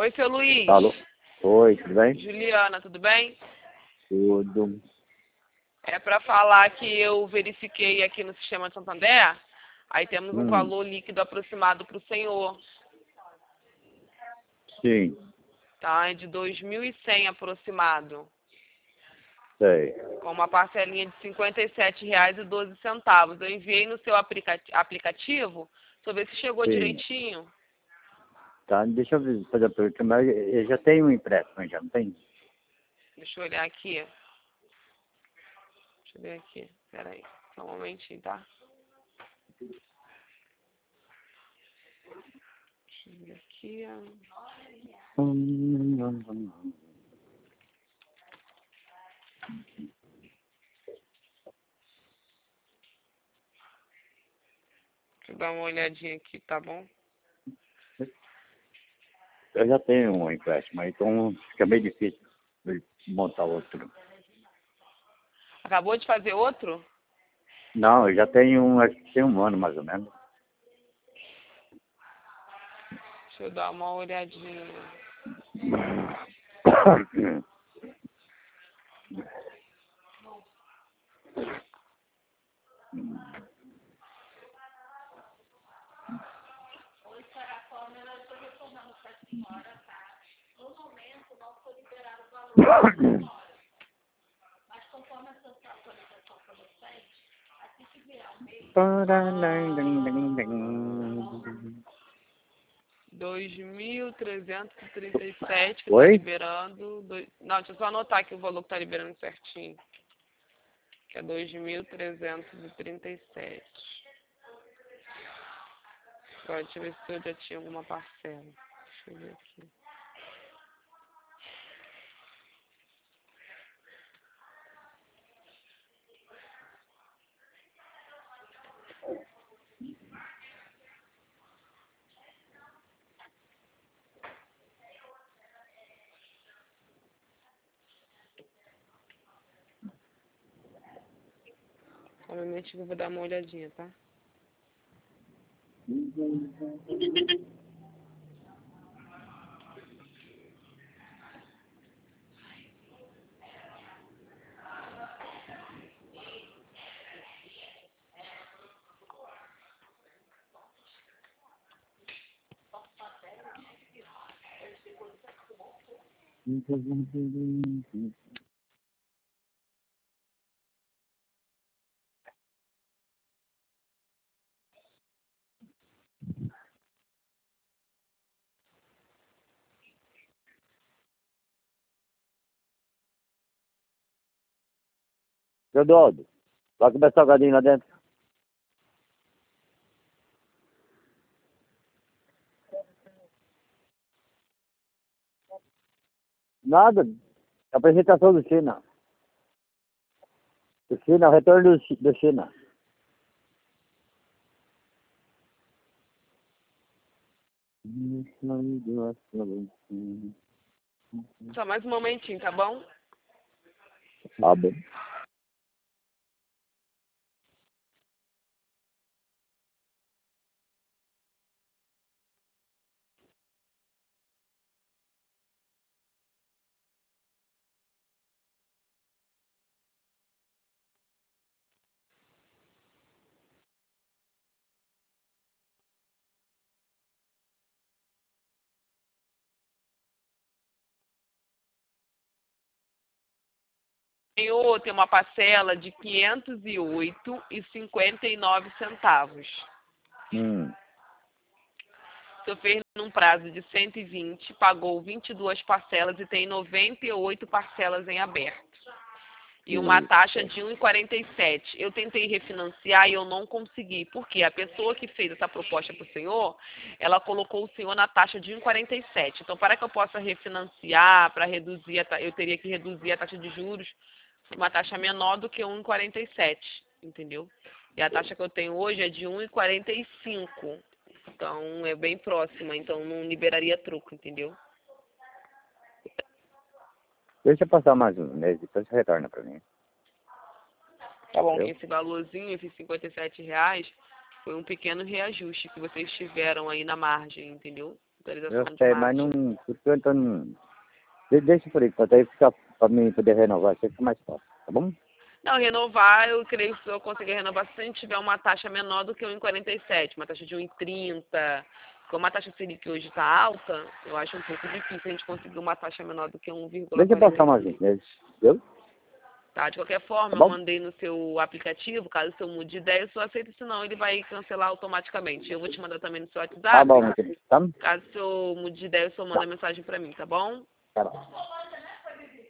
Oi, seu Luiz. Alô? Oi, tudo bem? Juliana, tudo bem? Tudo. É para falar que eu verifiquei aqui no sistema de Santander, aí temos um valor líquido aproximado para o senhor, Sim, tá? É de 2.100 aproximado, sei. com uma parcelinha de R$ 57,12. Eu enviei no seu aplicativo, deixa eu ver se chegou Sim. direitinho. Tá, deixa eu fazer a pergunta, mas eu já tenho um empréstimo, já não tem? Deixa eu olhar aqui. Deixa eu ver aqui. Pera aí. Só um momentinho, tá? Deixa eu ver aqui. Deixa eu dar uma olhadinha aqui, tá bom? Eu já tenho um empréstimo, então fica meio difícil de montar outro. Acabou de fazer outro? Não, eu já tenho um, acho que tem um ano mais ou menos. Deixa eu dar uma olhadinha. R$ 2.337 que tá Oi? liberando. Não, deixa eu só anotar aqui o valor que tá liberando certinho. Que é 2.337. Agora, deixa eu ver se eu já tinha alguma parcela. Deixa eu ver aqui. Obviamente eu vou dar uma olhadinha, tá? Teodoro, vai comer salgadinho lá dentro? Nada. Apresentação do China. Do China, o retorno do China. Só mais um momentinho, tá bom? Tá bom. Senhor, tem uma parcela de R$ 508,59. O senhor fez num prazo de 120, pagou 22 parcelas e tem 98 parcelas em aberto. E uma taxa de 1,47. Eu tentei refinanciar e eu não consegui. Porque a pessoa que fez essa proposta para o senhor, ela colocou o senhor na taxa de 1,47. Então, para que eu possa refinanciar, para reduzir, eu teria que reduzir a taxa de juros para uma taxa menor do que 1,47. Entendeu? E a taxa que eu tenho hoje é de 1,45. Então, é bem próxima. Então, não liberaria truco, entendeu? Deixa eu passar mais um mês, depois você retorna pra mim. Tá bom, Entendeu? esse valorzinho, esses R$ 57, foi um pequeno reajuste que vocês tiveram aí na margem, entendeu? Autorização de sei, marcha. mas não, por enquanto não. Deixa por enquanto, aí fica para mim poder renovar, isso fica mais fácil, tá bom? Não, renovar, eu creio que eu conseguir renovar se a gente tiver uma taxa menor do que 1,47, uma taxa de 1,30. Como a taxa Selic hoje está alta, eu acho um pouco difícil a gente conseguir uma taxa menor do que 1,47. Deixa eu passar mais 20 meses, viu? Tá, de qualquer forma, Tá eu bom? mandei no seu aplicativo, caso o seu mude de ideia, eu só aceito, senão ele vai cancelar automaticamente. Eu vou te mandar também no seu Tá WhatsApp. bom, meu querido, tá? Caso o seu mude de ideia, eu só manda mensagem pra mim, tá bom? Tá bom.